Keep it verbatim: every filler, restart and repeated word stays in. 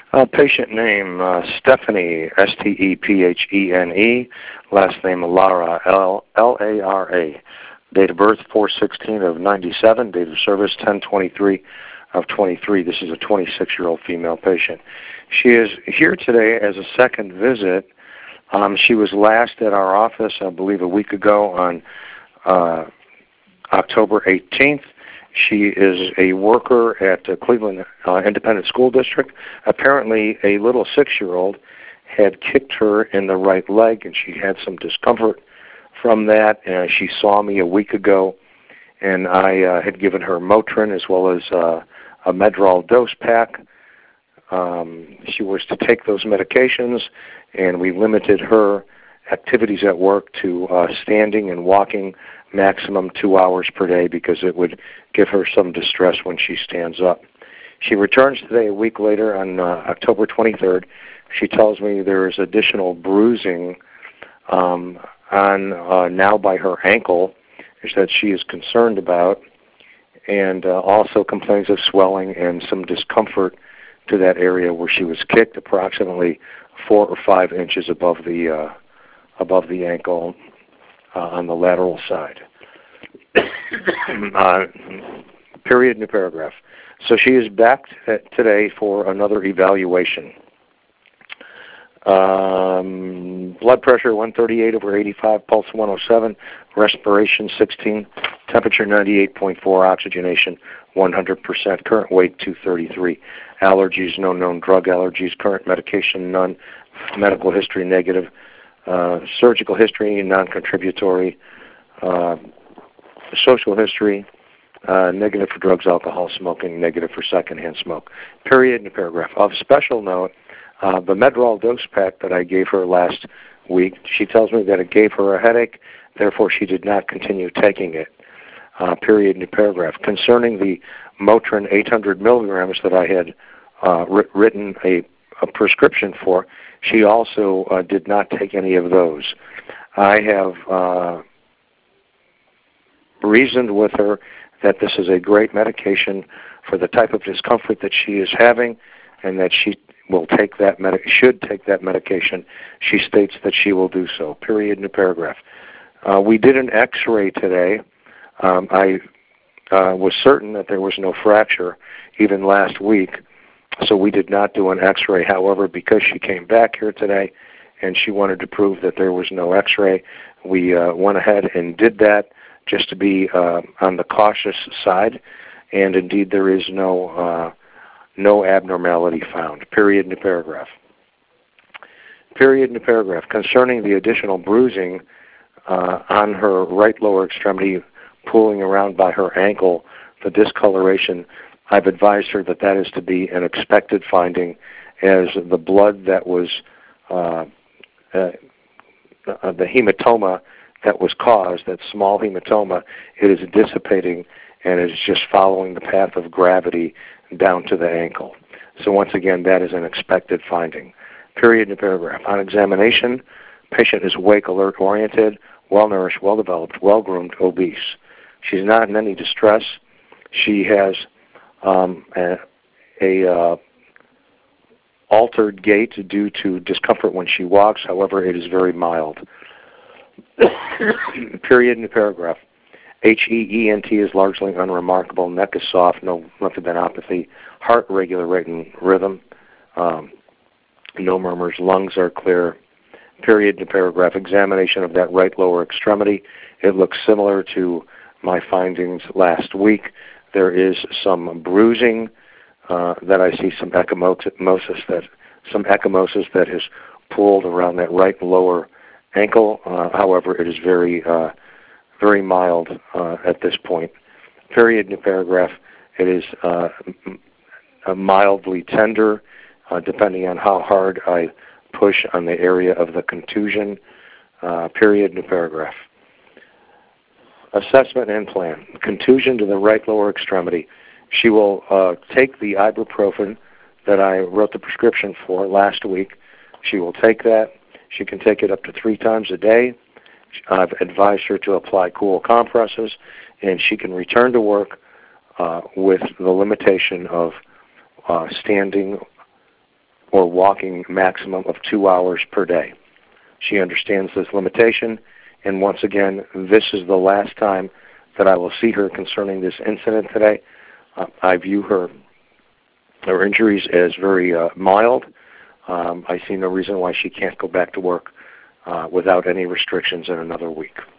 Uh, patient name, uh, Stephanie, S T E P H E N E, last name Lara, L A R A. Date of birth, four sixteen of ninety-seven, date of service, ten twenty-three of twenty-three. This is a twenty-six-year-old female patient. She is here today as a second visit. Um, she was last at our office, I believe, a week ago on uh, October eighteenth. She is a worker at the Cleveland uh, Independent School District. Apparently, a little six-year-old had kicked her in the right leg, and she had some discomfort from that. Uh, she saw me a week ago, and I uh, had given her Motrin as well as uh, a Medrol dose pack. Um, she was to take those medications, and we limited her activities at work to uh, standing and walking maximum two hours per day because it would give her some distress when she stands up. She returns today a week later on uh, October twenty-third. She tells me there is additional bruising um, on uh, now by her ankle that she is concerned about, and uh, also complains of swelling and some discomfort to that area where she was kicked, approximately four or five inches above the uh, above the ankle uh, on the lateral side. uh, period, new paragraph. So she is back t- today for another evaluation. Um, blood pressure one thirty-eight over eighty-five, pulse one oh seven, respiration sixteen, temperature ninety-eight point four, oxygenation one hundred percent, current weight two thirty-three. Allergies, no known drug allergies, current medication none, medical history negative, uh, surgical history non-contributory, uh, social history uh, negative for drugs, alcohol, smoking, negative for secondhand smoke. Period, in a paragraph. Of special note, uh, the Medrol dose pack that I gave her last week, she tells me that it gave her a headache, therefore she did not continue taking it. Uh, period, in a paragraph. Concerning the Motrin eight hundred milligrams that I had uh, writ- written a, a prescription for, she also uh, did not take any of those. I have uh, reasoned with her that this is a great medication for the type of discomfort that she is having, and that she will take that med- should take that medication. She states that she will do so. Period, in a paragraph. Uh, we did an X-ray today. Um, I uh, was certain that there was no fracture even last week, so we did not do an X-ray. However, because she came back here today and she wanted to prove that there was no X-ray, we uh, went ahead and did that just to be uh, on the cautious side, and indeed there is no uh, no abnormality found. Period, in the paragraph. Period, in the paragraph. Concerning the additional bruising uh, on her right lower extremity, pulling around by her ankle, the discoloration, I've advised her that that is to be an expected finding, as the blood that was, uh, uh, the hematoma that was caused, that small hematoma, it is dissipating and is just following the path of gravity down to the ankle. So once again, that is an expected finding. Period, in the paragraph. On examination, patient is awake, alert, oriented, well-nourished, well-developed, well-groomed, obese. She's not in any distress. She has um, a, a uh, altered gait due to discomfort when she walks. However, it is very mild. Period, in the paragraph. H E E N T is largely unremarkable. Neck is soft, no lymphadenopathy. Heart regular rate and rhythm. Um, no murmurs. Lungs are clear. Period, in the paragraph. Examination of that right lower extremity. It looks similar to my findings last week. There is some bruising uh, that I see, some ecchymosis that some ecchymosis that has pulled around that right lower ankle. Uh, however, it is very uh, very mild uh, at this point. Period, in the paragraph. It is uh, m- mildly tender, uh, depending on how hard I push on the area of the contusion. Uh, period, in the paragraph. Assessment and plan. Contusion to the right lower extremity. She will uh, take the ibuprofen that I wrote the prescription for last week. She will take that. She can take it up to three times a day. I've advised her to apply cool compresses, and she can return to work uh, with the limitation of uh, standing or walking maximum of two hours per day. She understands this limitation, and once again, this is the last time that I will see her concerning this incident today. Uh, I view her, her injuries as very uh, mild. Um, I see no reason why she can't go back to work uh, without any restrictions in another week.